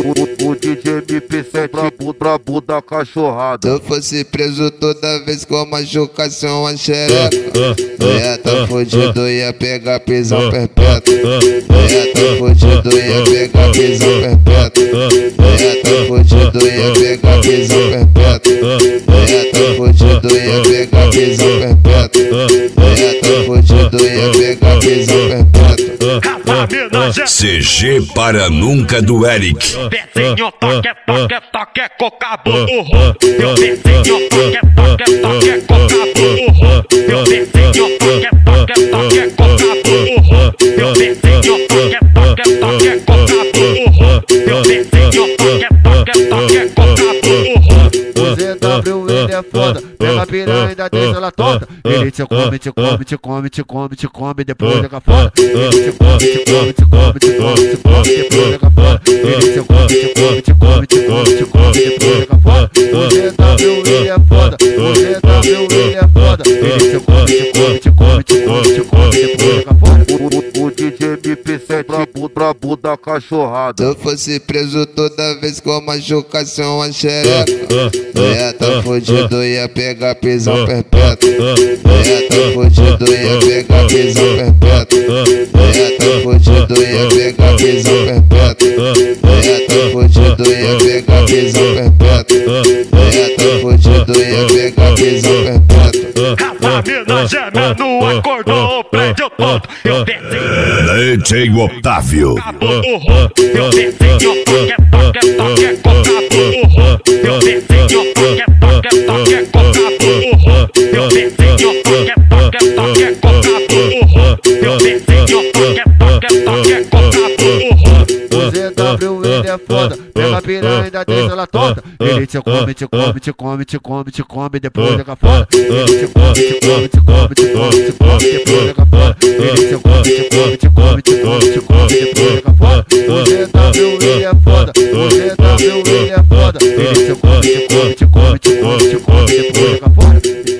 O DJ MP7 brabo da cachorrada. Se eu fosse preso toda vez que eu machucasse uma xereca, eu ia tá fudido, ia pegar prisão perpétua. Eu ia tá fudido, ia pegar prisão perpétua. Eu ia tá fudido, ia pegar prisão perpétua. Eu ia tá fudido, ia pegar prisão perpétua. Eu ia tá fudido, ia pegar prisão perpétua. CG para nunca do Eric. Vizinho toque, coca burro. Meu vizinho toque, coca burro. Meu vizinho toque, coca burro. Meu vizinho toque, coca burro. Meu vizinho toque, coca burro. O ZW ele é foda, pega a piranha e ainda deixa ela torta. Ele te come, te come, te come, te come, te come, depois joga fora. Ele te come, te come, te come, te come, te come, depois joga fora. Ele te come, te come, te come, te come, te come, depois joga fora. O ZW ele é foda, o ZW ele é foda. Ele te come, te come, te come, te come, te come, depois joga fora. O DJ MP7 brabo da cachorrada. Se eu fosse preso toda vez que eu machucasse uma xereca, eu ia tá fudido, ia pegar prisão perpétua. Eu ia tá fudido, ia pegar prisão perpétua. Eu ia tá fudido, ia pegar prisão perpétua. Eu ia tá fudido, ia pegar prisão perpétua. Eu ia tá fudido, ia pegar prisão perpétua. A mina gemendo, acordou o prédio todo. Eu desci, DJ Otávio. burro. Eu vizinho toque, coca burro. Meu vizinho toque, coca burro. Meu vizinho toque, coca burro. Meu vizinho toque, coca burro. O ZW ele é foda, pega a piranha e ainda deixa ela torta. Ele te come, te come, te come, te come, te come, depois joga fora. Ele te come, te come, te come, te come, te come, depois joga fora. Ele te come, te come, te come, te come, te come, depois joga fora. O ZW ele é foda, o ZW ele é foda. Ele te come, te come, te come, te come, te come, depois joga fora.